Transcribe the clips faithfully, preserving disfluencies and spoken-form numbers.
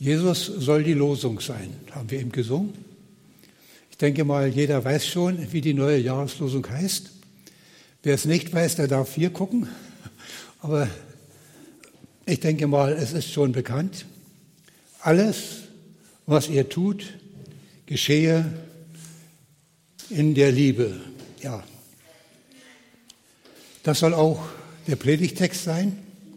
Jesus soll die Losung sein, haben wir eben gesungen. Ich denke mal, jeder weiß schon, wie die neue Jahreslosung heißt. Wer es nicht weiß, der darf hier gucken. Aber ich denke mal, es ist schon bekannt. Alles, was ihr tut, geschehe in der Liebe. Ja. Das soll auch der Predigtext sein.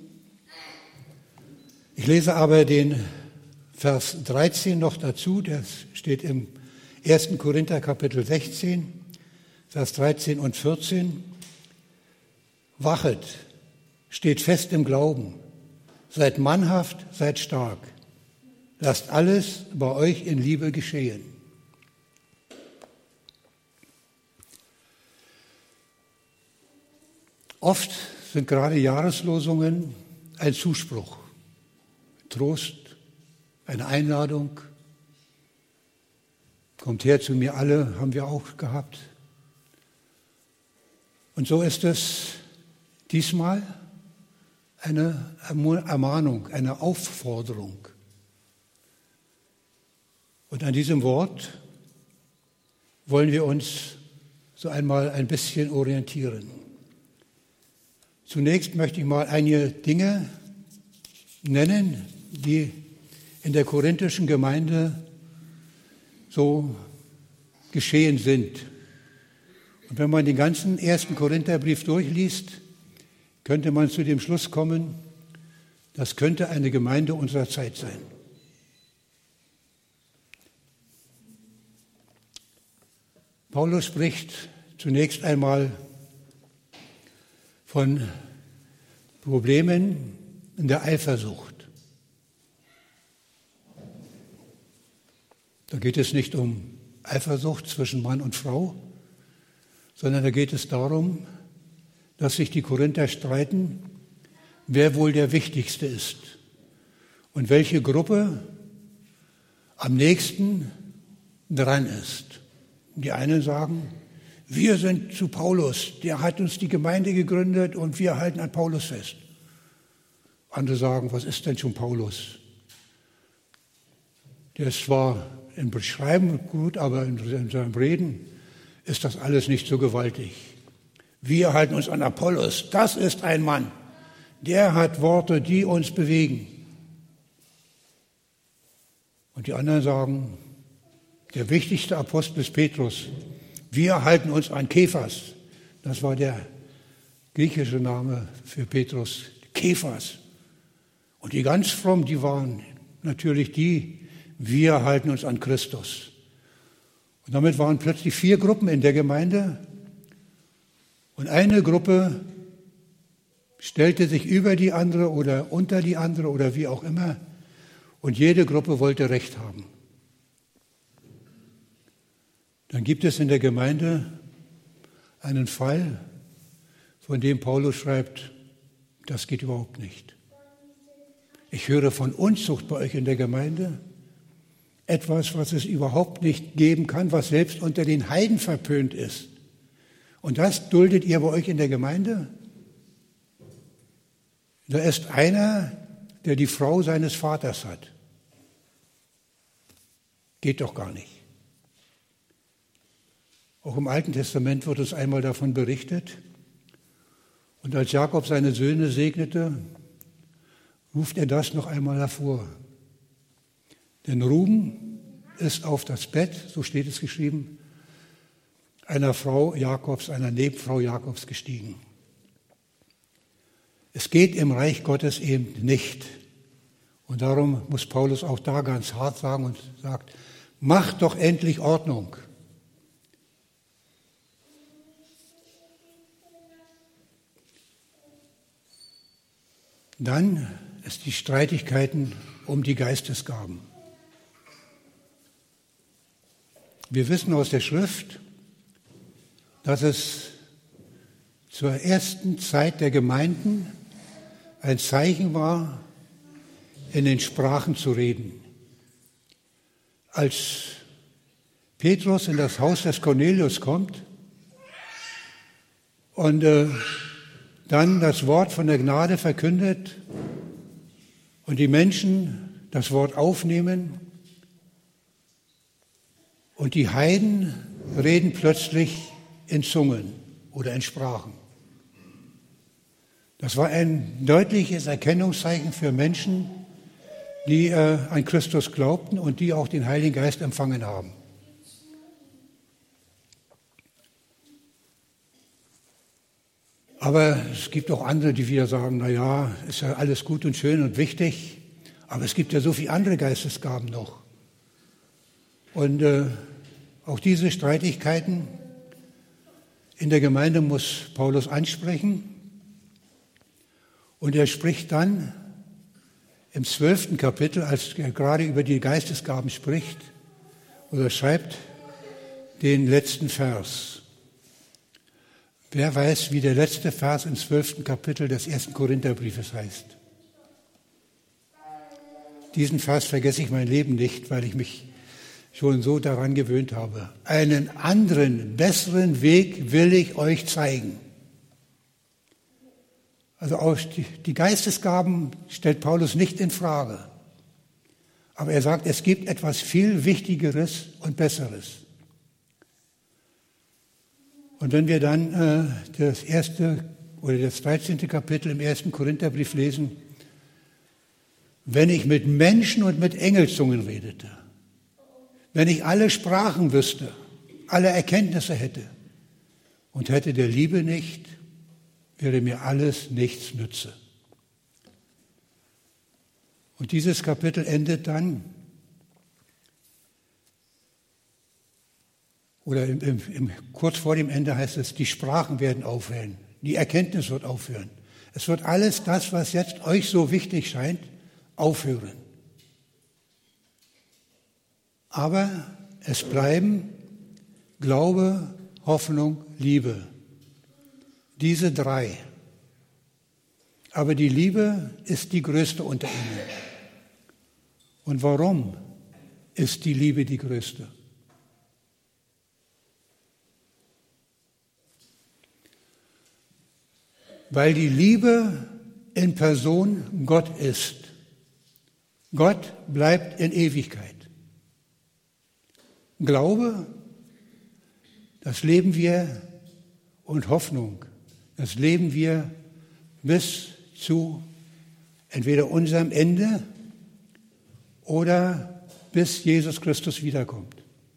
Ich lese aber den Vers dreizehn noch dazu, der steht im ersten Korinther Kapitel sechzehn, Vers dreizehn und vierzehn. Wachet, steht fest im Glauben, seid mannhaft, seid stark. Lasst alles bei euch in Liebe geschehen. Oft sind gerade Jahreslosungen ein Zuspruch, Trost, eine Einladung. Kommt her zu mir alle, haben wir auch gehabt. Und so ist es diesmal eine Ermahnung, eine Aufforderung. Und an diesem Wort wollen wir uns so einmal ein bisschen orientieren. Zunächst möchte ich mal einige Dinge nennen, die in der korinthischen Gemeinde so geschehen sind. Und wenn man den ganzen ersten Korintherbrief durchliest, könnte man zu dem Schluss kommen, das könnte eine Gemeinde unserer Zeit sein. Paulus spricht zunächst einmal von Problemen in der Eifersucht. Da geht es nicht um Eifersucht zwischen Mann und Frau, sondern da geht es darum, dass sich die Korinther streiten, wer wohl der Wichtigste ist und welche Gruppe am nächsten dran ist. Die einen sagen, wir sind zu Paulus, der hat uns die Gemeinde gegründet und wir halten an Paulus fest. Andere sagen, was ist denn schon Paulus? Der ist zwar im Beschreiben gut, aber in seinem Reden ist das alles nicht so gewaltig. Wir halten uns an Apollos, das ist ein Mann, der hat Worte, die uns bewegen. Und die anderen sagen, der wichtigste Apostel ist Petrus. Wir halten uns an Kephas. Das war der griechische Name für Petrus, Kephas. Und die ganz fromm, die waren natürlich die, wir halten uns an Christus. Und damit waren plötzlich vier Gruppen in der Gemeinde. Und eine Gruppe stellte sich über die andere oder unter die andere oder wie auch immer. Und jede Gruppe wollte Recht haben. Dann gibt es in der Gemeinde einen Fall, von dem Paulus schreibt, das geht überhaupt nicht. Ich höre von Unzucht bei euch in der Gemeinde, etwas, was es überhaupt nicht geben kann, was selbst unter den Heiden verpönt ist. Und das duldet ihr bei euch in der Gemeinde? Da ist einer, der die Frau seines Vaters hat. Geht doch gar nicht. Auch im Alten Testament wird uns einmal davon berichtet. Und als Jakob seine Söhne segnete, ruft er das noch einmal hervor. Denn Ruben ist auf das Bett, so steht es geschrieben, einer Frau Jakobs, einer Nebenfrau Jakobs gestiegen. Es geht im Reich Gottes eben nicht. Und darum muss Paulus auch da ganz hart sagen und sagt, macht doch endlich Ordnung. Dann ist die Streitigkeiten um die Geistesgaben. Wir wissen aus der Schrift, dass es zur ersten Zeit der Gemeinden ein Zeichen war, in den Sprachen zu reden. Als Petrus in das Haus des Cornelius kommt und äh, dann das Wort von der Gnade verkündet und die Menschen das Wort aufnehmen und die Heiden reden plötzlich in Zungen oder in Sprachen. Das war ein deutliches Erkennungszeichen für Menschen, die äh, an Christus glaubten und die auch den Heiligen Geist empfangen haben. Aber es gibt auch andere, die wieder sagen, na ja, ist ja alles gut und schön und wichtig, aber es gibt ja so viele andere Geistesgaben noch. Und äh, auch diese Streitigkeiten in der Gemeinde muss Paulus ansprechen. Und er spricht dann im zwölften Kapitel, als er gerade über die Geistesgaben spricht, oder schreibt den letzten Vers. Wer weiß, wie der letzte Vers im zwölften Kapitel des ersten Korintherbriefes heißt? Diesen Vers vergesse ich mein Leben nicht, weil ich mich schon so daran gewöhnt habe. Einen anderen, besseren Weg will ich euch zeigen. Also auch die Geistesgaben stellt Paulus nicht in Frage. Aber er sagt, es gibt etwas viel Wichtigeres und Besseres. Und wenn wir dann äh, das erste oder das dreizehnte Kapitel im ersten Korintherbrief lesen, wenn ich mit Menschen und mit Engelzungen redete, wenn ich alle Sprachen wüsste, alle Erkenntnisse hätte und hätte der Liebe nicht, wäre mir alles nichts nütze. Und dieses Kapitel endet dann, oder im, im, im, kurz vor dem Ende heißt es, die Sprachen werden aufhören, die Erkenntnis wird aufhören. Es wird alles das, was jetzt euch so wichtig scheint, aufhören. Aber es bleiben Glaube, Hoffnung, Liebe. Diese drei. Aber die Liebe ist die größte unter ihnen. Und warum ist die Liebe die größte? Weil die Liebe in Person Gott ist. Gott bleibt in Ewigkeit. Glaube, das leben wir, und Hoffnung, das leben wir bis zu entweder unserem Ende oder bis Jesus Christus wiederkommt.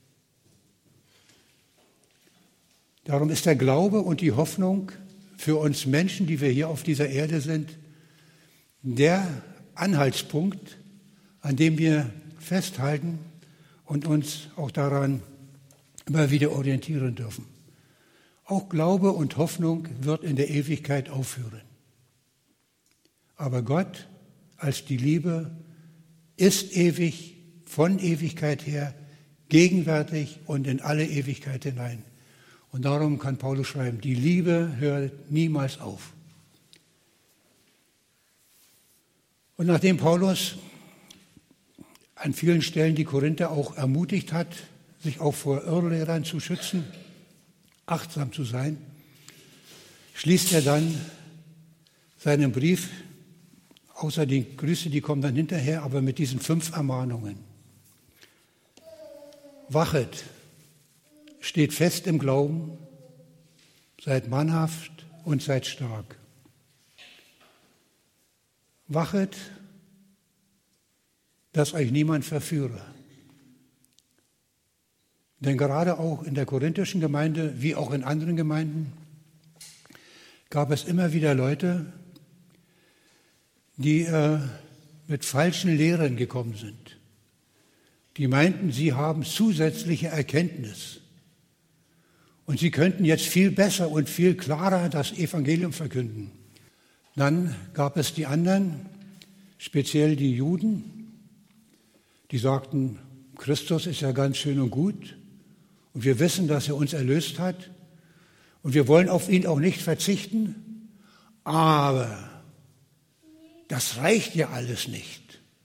Darum ist der Glaube und die Hoffnung für uns Menschen, die wir hier auf dieser Erde sind, der Anhaltspunkt, an dem wir festhalten und uns auch daran immer wieder orientieren dürfen. Auch Glaube und Hoffnung wird in der Ewigkeit aufhören. Aber Gott als die Liebe ist ewig, von Ewigkeit her, gegenwärtig und in alle Ewigkeit hinein. Und darum kann Paulus schreiben, die Liebe hört niemals auf. Und nachdem Paulus an vielen Stellen die Korinther auch ermutigt hat, sich auch vor Irrlehrern zu schützen, achtsam zu sein, schließt er dann seinen Brief, außer die Grüße, die kommen dann hinterher, aber mit diesen fünf Ermahnungen. Wachet, steht fest im Glauben, seid mannhaft und seid stark. Wachet, dass euch niemand verführe. Denn gerade auch in der korinthischen Gemeinde, wie auch in anderen Gemeinden, gab es immer wieder Leute, die äh, mit falschen Lehren gekommen sind. Die meinten, sie haben zusätzliche Erkenntnis. Und sie könnten jetzt viel besser und viel klarer das Evangelium verkünden. Dann gab es die anderen, speziell die Juden, die sagten, Christus ist ja ganz schön und gut. Und wir wissen, dass er uns erlöst hat. Und wir wollen auf ihn auch nicht verzichten. Aber das reicht ja alles nicht.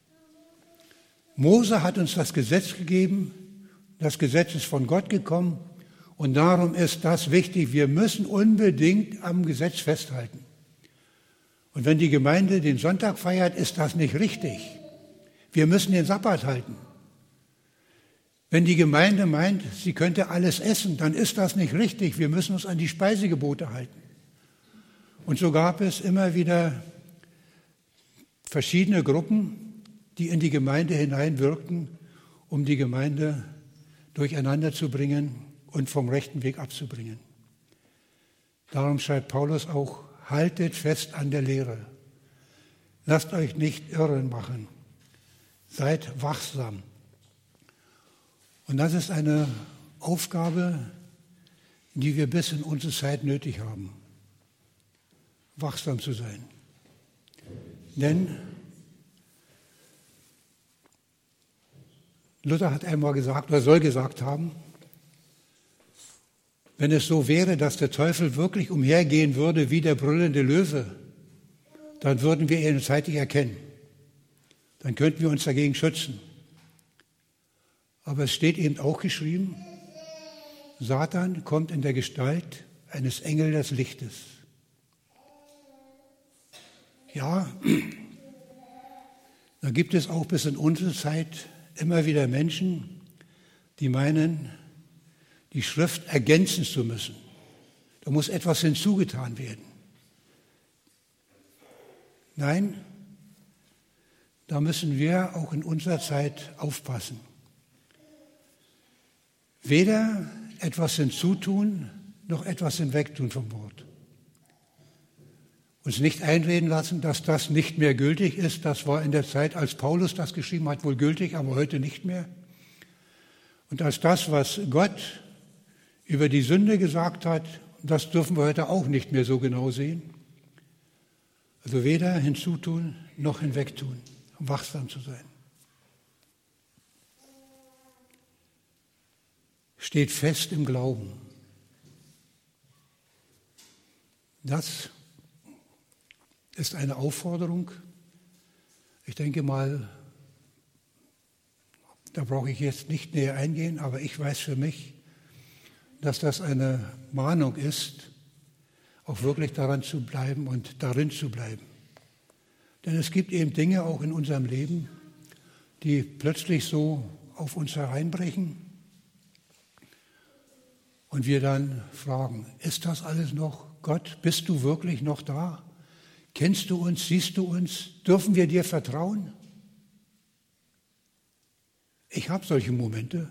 Mose hat uns das Gesetz gegeben. Das Gesetz ist von Gott gekommen. Und darum ist das wichtig. Wir müssen unbedingt am Gesetz festhalten. Und wenn die Gemeinde den Sonntag feiert, ist das nicht richtig. Wir müssen den Sabbat halten. Wenn die Gemeinde meint, sie könnte alles essen, dann ist das nicht richtig. Wir müssen uns an die Speisegebote halten. Und so gab es immer wieder verschiedene Gruppen, die in die Gemeinde hineinwirkten, um die Gemeinde durcheinander zu bringen und vom rechten Weg abzubringen. Darum schreibt Paulus auch, haltet fest an der Lehre. Lasst euch nicht irren machen. Seid wachsam. Und das ist eine Aufgabe, die wir bis in unsere Zeit nötig haben. Wachsam zu sein. Denn Luther hat einmal gesagt, oder soll gesagt haben, wenn es so wäre, dass der Teufel wirklich umhergehen würde wie der brüllende Löwe, dann würden wir ihn zeitig erkennen. Dann könnten wir uns dagegen schützen. Aber es steht eben auch geschrieben, Satan kommt in der Gestalt eines Engels des Lichtes. Ja, da gibt es auch bis in unsere Zeit immer wieder Menschen, die meinen, die Schrift ergänzen zu müssen. Da muss etwas hinzugetan werden. Nein, da müssen wir auch in unserer Zeit aufpassen. Weder etwas hinzutun, noch etwas hinwegtun vom Wort. Uns nicht einreden lassen, dass das nicht mehr gültig ist. Das war in der Zeit, als Paulus das geschrieben hat, wohl gültig, aber heute nicht mehr. Und als das, was Gott über die Sünde gesagt hat, das dürfen wir heute auch nicht mehr so genau sehen. Also weder hinzutun, noch hinwegtun, um wachsam zu sein. Steht fest im Glauben. Das ist eine Aufforderung. Ich denke mal, da brauche ich jetzt nicht näher eingehen, aber ich weiß für mich, dass das eine Mahnung ist, auch wirklich daran zu bleiben und darin zu bleiben. Denn es gibt eben Dinge auch in unserem Leben, die plötzlich so auf uns hereinbrechen und wir dann fragen, ist das alles noch Gott? Bist du wirklich noch da? Kennst du uns? Siehst du uns? Dürfen wir dir vertrauen? Ich habe solche Momente.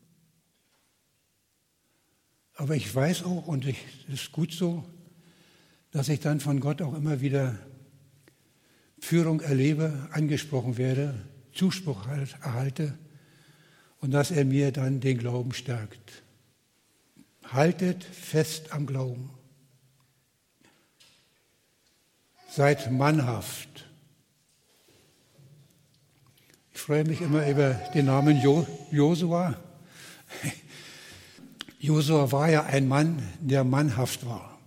Aber ich weiß auch, und es ist gut so, dass ich dann von Gott auch immer wieder Führung erlebe, angesprochen werde, Zuspruch erhalte und dass er mir dann den Glauben stärkt. Haltet fest am Glauben. Seid mannhaft. Ich freue mich immer über den Namen jo- Josua. Josua war ja ein Mann, der mannhaft war.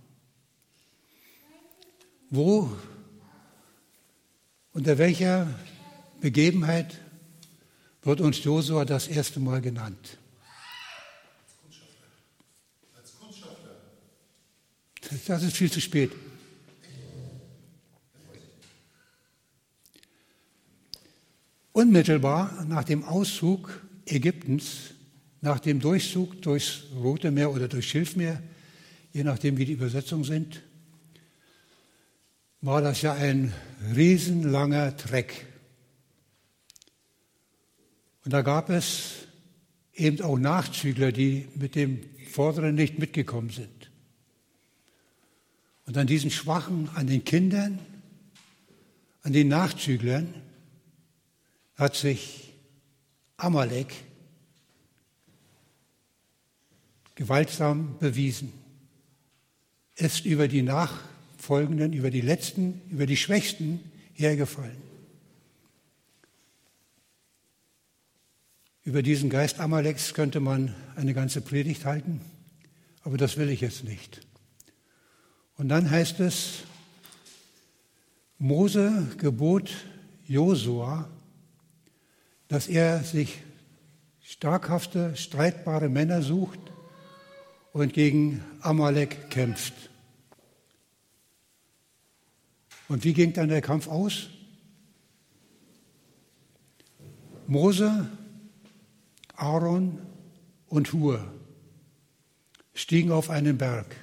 Wo, unter welcher Begebenheit wird uns Josua das erste Mal genannt? Als Kundschafter. Das ist viel zu spät. Unmittelbar nach dem Auszug Ägyptens, nach dem Durchzug durchs Rote Meer oder durchs Schilfmeer, je nachdem wie die Übersetzungen sind, war das ja ein riesenlanger Treck. Und da gab es eben auch Nachzügler, die mit dem Vorderen nicht mitgekommen sind. Und an diesen Schwachen, an den Kindern, an den Nachzüglern hat sich Amalek gewaltsam bewiesen, ist über die Nachfolgenden, über die Letzten, über die Schwächsten hergefallen. Über diesen Geist Amaleks könnte man eine ganze Predigt halten, aber das will ich jetzt nicht. Und dann heißt es, Mose gebot Josua, dass er sich starkhafte, streitbare Männer sucht und gegen Amalek kämpft. Und wie ging dann der Kampf aus? Mose, Aaron und Hur stiegen auf einen Berg.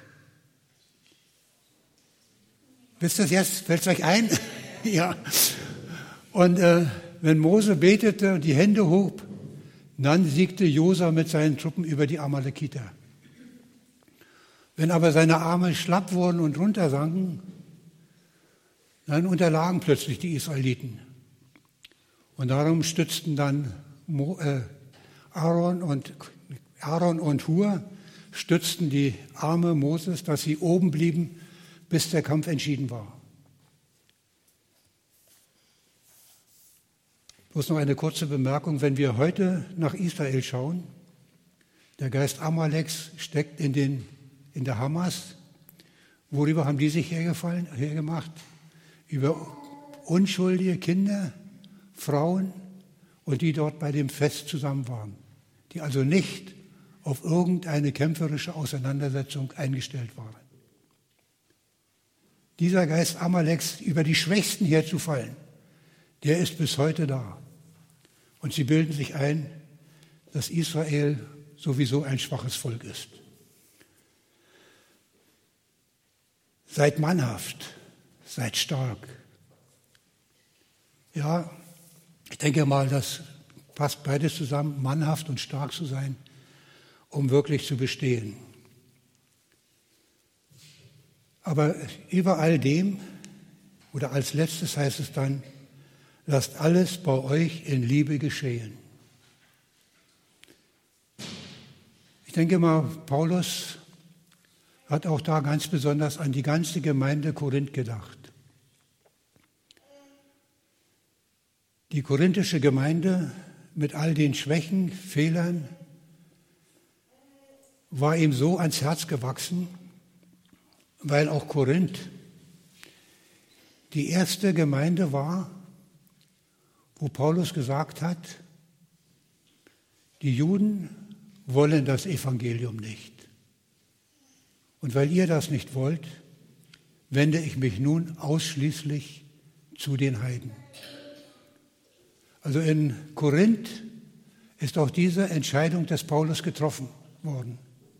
Wisst ihr das jetzt? Fällt es euch ein? Ja. Und äh, wenn Mose betete und die Hände hob, dann siegte Josua mit seinen Truppen über die Amalekiter. Wenn aber seine Arme schlapp wurden und runtersanken, dann unterlagen plötzlich die Israeliten. Und darum stützten dann Mo, äh, Aaron und, Aaron und Hur stützten die Arme Moses, dass sie oben blieben, bis der Kampf entschieden war. Bloß noch eine kurze Bemerkung, wenn wir heute nach Israel schauen, der Geist Amaleks steckt in, den, in der Hamas. Worüber haben die sich hergefallen, hergemacht? Über unschuldige Kinder, Frauen und die dort bei dem Fest zusammen waren, die also nicht auf irgendeine kämpferische Auseinandersetzung eingestellt waren. Dieser Geist Amaleks, über die Schwächsten herzufallen, der ist bis heute da. Und sie bilden sich ein, dass Israel sowieso ein schwaches Volk ist. Seid mannhaft, seid stark. Ja, ich denke mal, das passt beides zusammen, mannhaft und stark zu sein, um wirklich zu bestehen. Aber über all dem, oder als letztes heißt es dann, lasst alles bei euch in Liebe geschehen. Ich denke mal, Paulus hat auch da ganz besonders an die ganze Gemeinde Korinth gedacht. Die korinthische Gemeinde mit all den Schwächen, Fehlern, war ihm so ans Herz gewachsen, weil auch Korinth die erste Gemeinde war, wo Paulus gesagt hat, die Juden wollen das Evangelium nicht. Und weil ihr das nicht wollt, wende ich mich nun ausschließlich zu den Heiden. Also in Korinth ist auch diese Entscheidung des Paulus getroffen worden.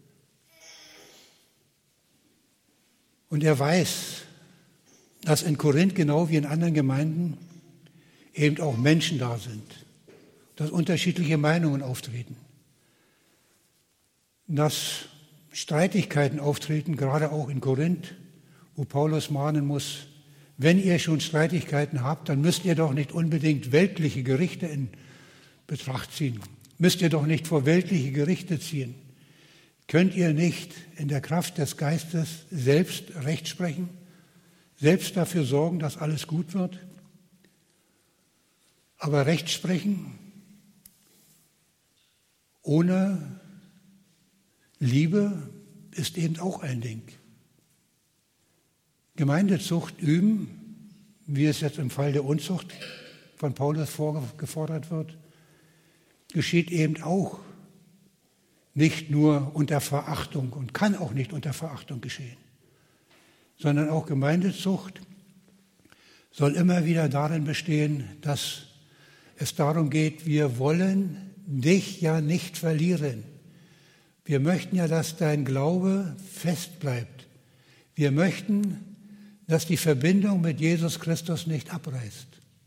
Und er weiß, dass in Korinth genau wie in anderen Gemeinden eben auch Menschen da sind, dass unterschiedliche Meinungen auftreten, dass Streitigkeiten auftreten, gerade auch in Korinth, wo Paulus mahnen muss, wenn ihr schon Streitigkeiten habt, dann müsst ihr doch nicht unbedingt weltliche Gerichte in Betracht ziehen. Müsst ihr doch nicht vor weltliche Gerichte ziehen. Könnt ihr nicht in der Kraft des Geistes selbst Recht sprechen, selbst dafür sorgen, dass alles gut wird? Aber Recht sprechen ohne Liebe ist eben auch ein Ding. Gemeindezucht üben, wie es jetzt im Fall der Unzucht von Paulus vorgefordert wird, geschieht eben auch nicht nur unter Verachtung und kann auch nicht unter Verachtung geschehen, sondern auch Gemeindezucht soll immer wieder darin bestehen, dass es darum geht, wir wollen dich ja nicht verlieren. Wir möchten ja, dass dein Glaube fest bleibt. Wir möchten, dass die Verbindung mit Jesus Christus nicht abreißt.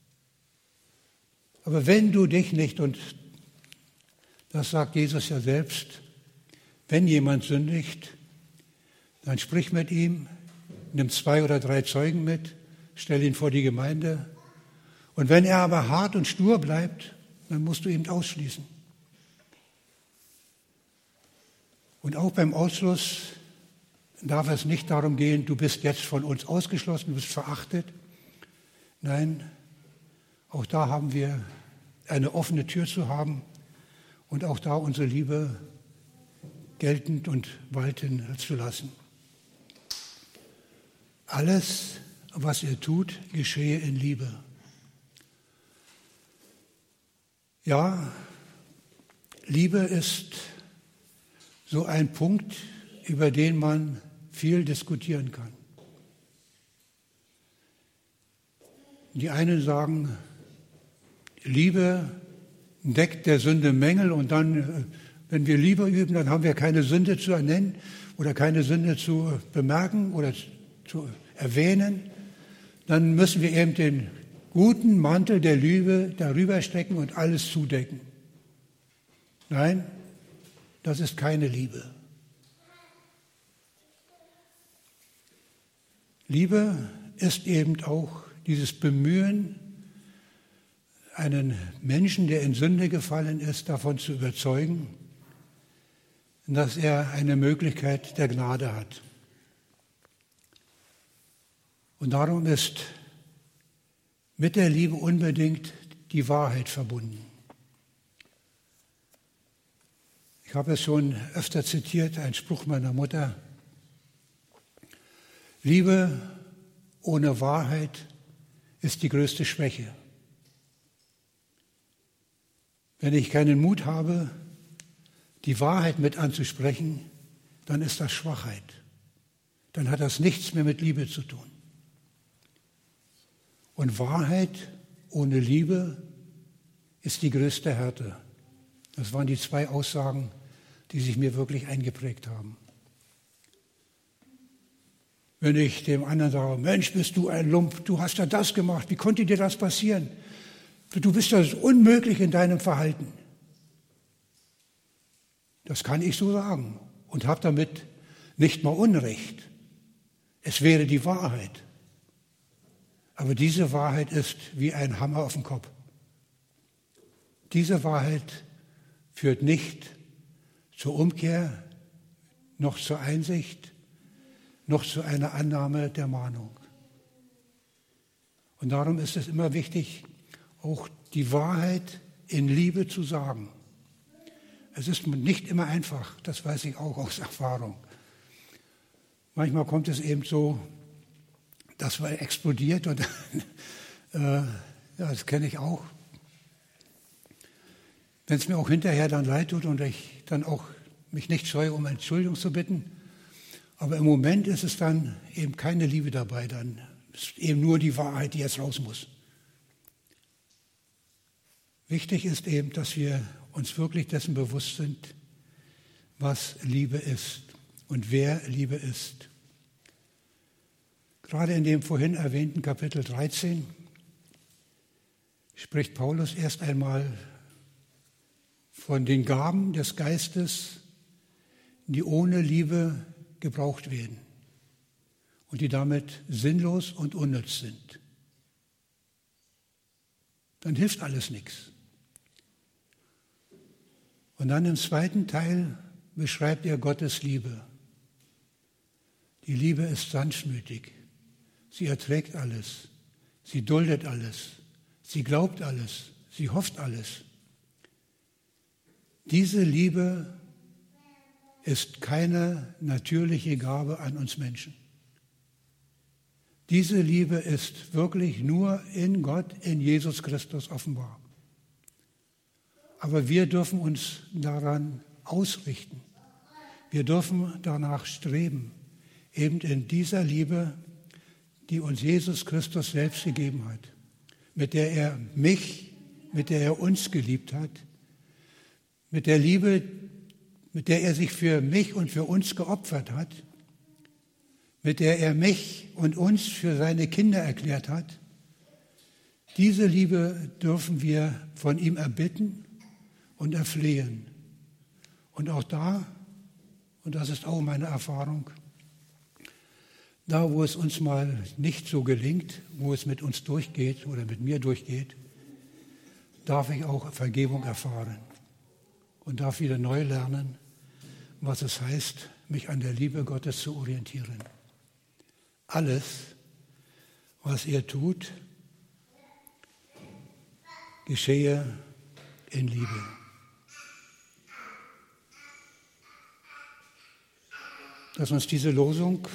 Aber wenn du dich nicht, und das sagt Jesus ja selbst, wenn jemand sündigt, dann sprich mit ihm, nimm zwei oder drei Zeugen mit, stell ihn vor die Gemeinde. Und wenn er aber hart und stur bleibt, dann musst du ihn ausschließen. Und auch beim Ausschluss darf es nicht darum gehen, du bist jetzt von uns ausgeschlossen, du bist verachtet. Nein, auch da haben wir eine offene Tür zu haben und auch da unsere Liebe geltend und walten zu lassen. Alles, was ihr tut, geschehe in Liebe. Ja, Liebe ist so ein Punkt, über den man viel diskutieren kann. Die einen sagen, Liebe deckt der Sünde Mängel und dann, wenn wir Liebe üben, dann haben wir keine Sünde zu ernennen oder keine Sünde zu bemerken oder zu erwähnen. Dann müssen wir eben den guten Mantel der Liebe darüber stecken und alles zudecken. Nein, das ist keine Liebe. Liebe ist eben auch dieses Bemühen, einen Menschen, der in Sünde gefallen ist, davon zu überzeugen, dass er eine Möglichkeit der Gnade hat. Und darum ist mit der Liebe unbedingt die Wahrheit verbunden. Ich habe es schon öfter zitiert, ein Spruch meiner Mutter: Liebe ohne Wahrheit ist die größte Schwäche. Wenn ich keinen Mut habe, die Wahrheit mit anzusprechen, dann ist das Schwachheit. Dann hat das nichts mehr mit Liebe zu tun. Und Wahrheit ohne Liebe ist die größte Härte. Das waren die zwei Aussagen, die sich mir wirklich eingeprägt haben. Wenn ich dem anderen sage, Mensch, bist du ein Lump, du hast ja das gemacht, wie konnte dir das passieren? Du bist das unmöglich in deinem Verhalten. Das kann ich so sagen und habe damit nicht mal Unrecht. Es wäre die Wahrheit. Aber diese Wahrheit ist wie ein Hammer auf den Kopf. Diese Wahrheit führt nicht zur Umkehr, noch zur Einsicht, noch zu einer Annahme der Mahnung. Und darum ist es immer wichtig, auch die Wahrheit in Liebe zu sagen. Es ist nicht immer einfach, das weiß ich auch aus Erfahrung. Manchmal kommt es eben so, dass man explodiert und äh, ja, das kenne ich auch. Wenn es mir auch hinterher dann leid tut und ich dann auch mich nicht scheue, um Entschuldigung zu bitten, aber im Moment ist es dann eben keine Liebe dabei, dann ist eben nur die Wahrheit, die jetzt raus muss. Wichtig ist eben, dass wir uns wirklich dessen bewusst sind, was Liebe ist und wer Liebe ist. Gerade in dem vorhin erwähnten Kapitel dreizehn spricht Paulus erst einmal von den Gaben des Geistes, die ohne Liebe gebraucht werden und die damit sinnlos und unnütz sind. Dann hilft alles nichts. Und dann im zweiten Teil beschreibt er Gottes Liebe. Die Liebe ist sanftmütig. Sie erträgt alles. Sie duldet alles. Sie glaubt alles. Sie hofft alles. Diese Liebe ist keine natürliche Gabe an uns Menschen. Diese Liebe ist wirklich nur in Gott, in Jesus Christus offenbar. Aber wir dürfen uns daran ausrichten. Wir dürfen danach streben, eben in dieser Liebe, die uns Jesus Christus selbst gegeben hat, mit der er mich, mit der er uns geliebt hat, mit der Liebe, mit der er sich für mich und für uns geopfert hat, mit der er mich und uns für seine Kinder erklärt hat. Diese Liebe dürfen wir von ihm erbitten und erflehen. Und auch da, und das ist auch meine Erfahrung, da, wo es uns mal nicht so gelingt, wo es mit uns durchgeht oder mit mir durchgeht, darf ich auch Vergebung erfahren und darf wieder neu lernen, was es heißt, mich an der Liebe Gottes zu orientieren. Alles, was er tut, geschehe in Liebe. Dass uns diese Losung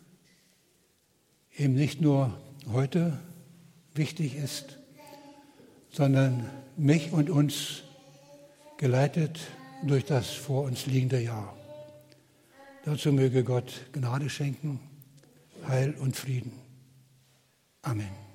eben nicht nur heute wichtig ist, sondern mich und uns geleitet durch das vor uns liegende Jahr. Dazu möge Gott Gnade schenken, Heil und Frieden. Amen.